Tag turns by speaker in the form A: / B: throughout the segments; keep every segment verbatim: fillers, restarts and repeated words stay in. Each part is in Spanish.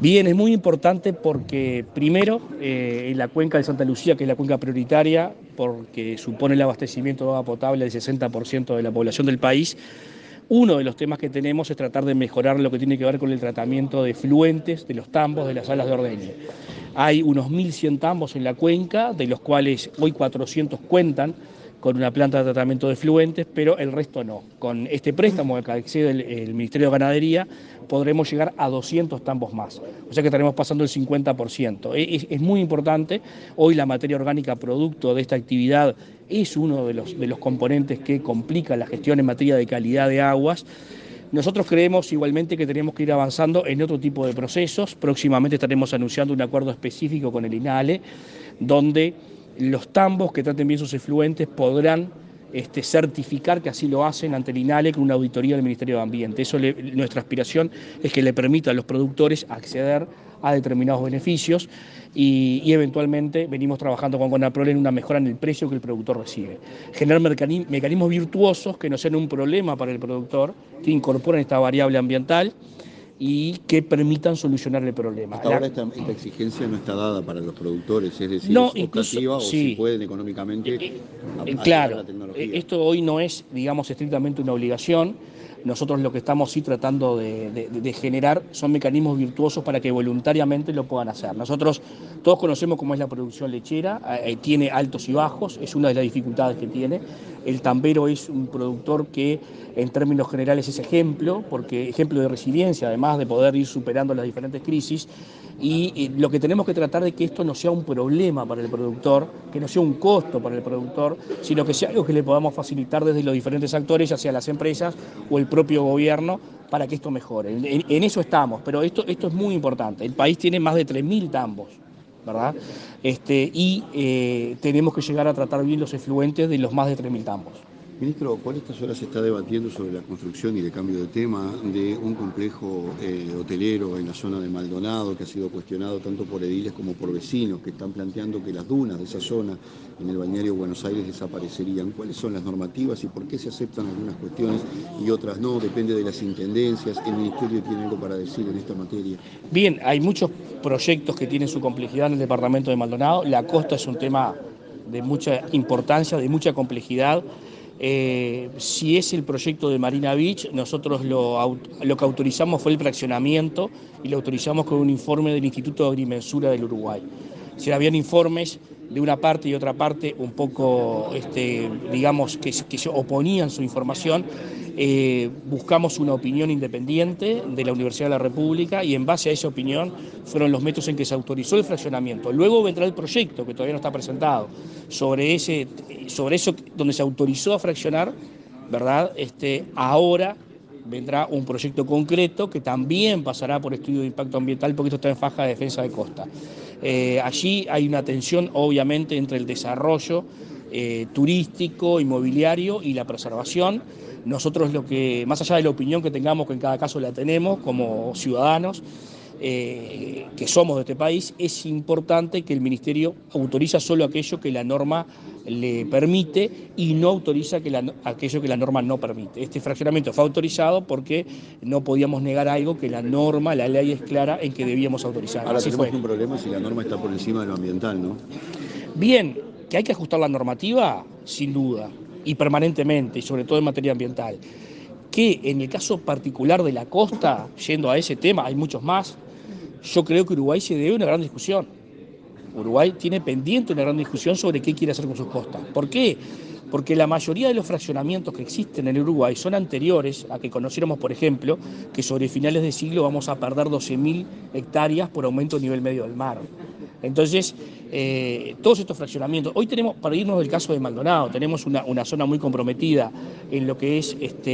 A: Bien, es muy importante porque primero eh, en la cuenca de Santa Lucía, que es la cuenca prioritaria, porque supone el abastecimiento de agua potable del sesenta por ciento de la población del país, uno de los temas que tenemos es tratar de mejorar lo que tiene que ver con el tratamiento de fluentes de los tambos de las salas de ordeño. Hay unos mil cien tambos en la cuenca, de los cuales hoy cuatrocientos cuentan con una planta de tratamiento de fluentes, pero el resto no. Con este préstamo que accede el, el Ministerio de Ganadería, podremos llegar a doscientos tambos más. O sea que estaremos pasando el cincuenta por ciento. Es, es muy importante. Hoy la materia orgánica producto de esta actividad es uno de los, de los componentes que complica la gestión en materia de calidad de aguas. Nosotros creemos igualmente que tenemos que ir avanzando en otro tipo de procesos. Próximamente estaremos anunciando un acuerdo específico con el INALE, donde los tambos que traten bien sus efluentes podrán este, certificar que así lo hacen ante el INALE con una auditoría del Ministerio de Ambiente. Eso le, nuestra aspiración es que le permita a los productores acceder a determinados beneficios y, y eventualmente venimos trabajando con Conaprol en una mejora en el precio que el productor recibe. Generar mecanismos virtuosos que no sean un problema para el productor, que incorporen esta variable ambiental y que permitan solucionar el problema.
B: Hasta
A: la...
B: ahora esta, esta exigencia no está dada para los productores, es decir,
A: no,
B: es
A: incluso,
B: optativa
A: sí.
B: o si pueden económicamente
A: eh,
B: eh,
A: claro,
B: la tecnología.
A: Esto hoy no es, digamos, estrictamente una obligación. Nosotros lo que estamos sí tratando de, de, de generar son mecanismos virtuosos para que voluntariamente lo puedan hacer. Nosotros todos conocemos cómo es la producción lechera, eh, tiene altos y bajos, es una de las dificultades que tiene. El tambero es un productor que en términos generales es ejemplo, porque ejemplo de resiliencia, además de poder ir superando las diferentes crisis. Y, y lo que tenemos que tratar de que esto no sea un problema para el productor, que no sea un costo para el productor, sino que sea algo que le podamos facilitar desde los diferentes actores, ya sea las empresas o el propio gobierno, para que esto mejore. En, en, en eso estamos, pero esto, esto es muy importante. El país tiene más de tres mil tambos, ¿verdad? Este, y eh, tenemos que llegar a tratar bien los efluentes de los más de tres mil tambos.
B: Ministro, por estas horas se está debatiendo sobre la construcción, y de cambio de tema, de un complejo eh, hotelero en la zona de Maldonado, que ha sido cuestionado tanto por ediles como por vecinos, que están planteando que las dunas de esa zona en el balneario Buenos Aires desaparecerían. ¿Cuáles son las normativas y por qué se aceptan algunas cuestiones y otras no? Depende de las intendencias. ¿El Ministerio tiene algo para decir en esta materia?
A: Bien, hay muchos proyectos que tienen su complejidad en el departamento de Maldonado. La costa es un tema de mucha importancia, de mucha complejidad. Eh, si es el proyecto de Marina Beach, nosotros lo, lo que autorizamos fue el fraccionamiento y lo autorizamos con un informe del Instituto de Agrimensura del Uruguay. Si habían informes de una parte y otra parte un poco, este, digamos, que, que se oponían su información, eh, buscamos una opinión independiente de la Universidad de la República y en base a esa opinión fueron los métodos en que se autorizó el fraccionamiento. Luego vendrá el proyecto, que todavía no está presentado, sobre, ese, sobre eso donde se autorizó a fraccionar, ¿verdad? Este, ahora vendrá un proyecto concreto que también pasará por estudio de impacto ambiental porque esto está en faja de defensa de costa. Eh, allí hay una tensión, obviamente, entre el desarrollo eh, turístico, inmobiliario y la preservación. Nosotros lo que, más allá de la opinión que tengamos, que en cada caso la tenemos como ciudadanos, eh, que somos de este país, es importante que el Ministerio autoriza solo aquello que la norma le permite y no autoriza que la, aquello que la norma no permite. Este fraccionamiento fue autorizado porque no podíamos negar algo que la norma, la ley es clara en que debíamos autorizar.
B: Ahora
A: Así
B: tenemos
A: fue.
B: un problema si la norma está por encima de lo ambiental, ¿no?
A: Bien, que hay que ajustar la normativa, sin duda, y permanentemente, y sobre todo en materia ambiental. Que en el caso particular de la costa, yendo a ese tema, hay muchos más, yo creo que Uruguay se debe una gran discusión. Uruguay tiene pendiente una gran discusión sobre qué quiere hacer con sus costas. ¿Por qué? Porque la mayoría de los fraccionamientos que existen en Uruguay son anteriores a que conociéramos, por ejemplo, que sobre finales de siglo vamos a perder doce mil hectáreas por aumento del nivel medio del mar. Entonces, eh, todos estos fraccionamientos, hoy tenemos, para irnos del caso de Maldonado, tenemos una, una zona muy comprometida en lo que es este,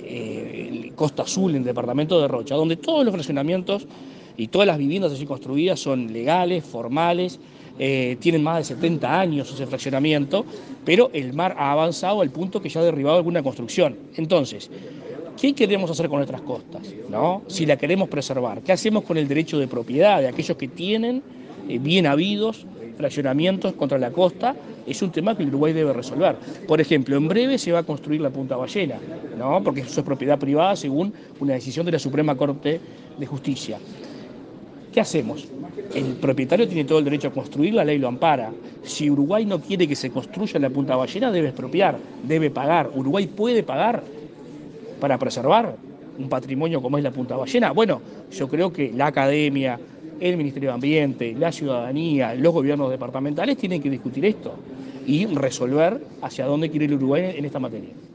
A: eh, Costa Azul, en el departamento de Rocha, donde todos los fraccionamientos y todas las viviendas allí construidas son legales, formales, eh, tienen más de setenta años ese fraccionamiento, pero el mar ha avanzado al punto que ya ha derribado alguna construcción. Entonces, ¿qué queremos hacer con nuestras costas? ¿No? Si la queremos preservar, ¿qué hacemos con el derecho de propiedad de aquellos que tienen eh, bien habidos fraccionamientos contra la costa? Es un tema que el Uruguay debe resolver. Por ejemplo, en breve se va a construir la Punta Ballena, ¿no? Porque eso es propiedad privada según una decisión de la Suprema Corte de Justicia. ¿Qué hacemos? El propietario tiene todo el derecho a construir, la ley lo ampara. Si Uruguay no quiere que se construya la Punta Ballena, debe expropiar, debe pagar. Uruguay puede pagar para preservar un patrimonio como es la Punta Ballena. Bueno, yo creo que la academia, el Ministerio de Ambiente, la ciudadanía, los gobiernos departamentales tienen que discutir esto y resolver hacia dónde quiere ir Uruguay en esta materia.